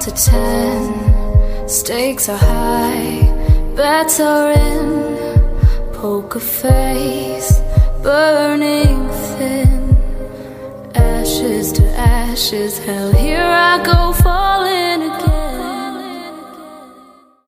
to 10, stakes are high, bets are in, poker face, burning thin. Ashes to ashes, hell, here I go for